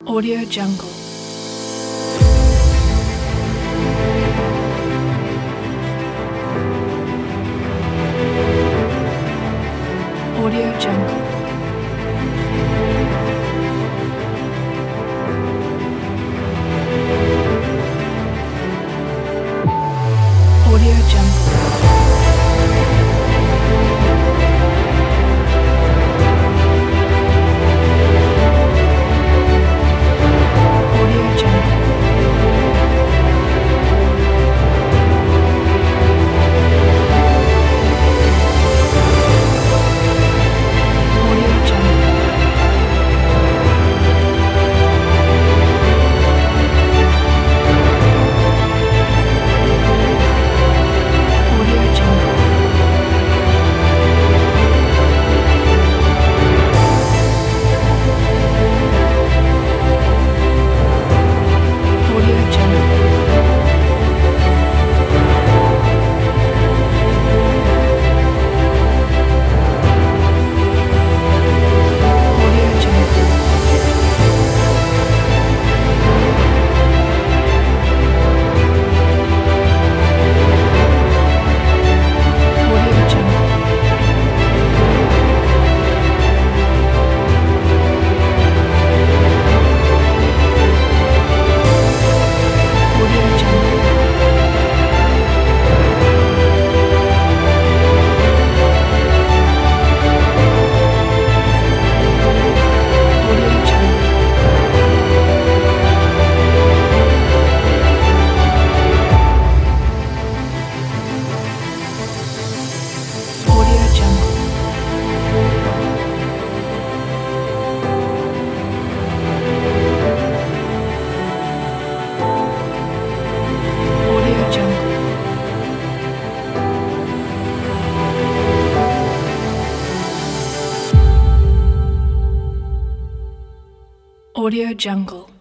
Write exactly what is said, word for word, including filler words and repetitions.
Audio Jungle. Audio Jungle. Audio Jungle. Audio Jungle. Audio Jungle. Audio Jungle. Audio Jungle. Audio Jungle. Audio Jungle. Audio Jungle. Audio Jungle. Audio Jungle. Audio Jungle. Audio Jungle.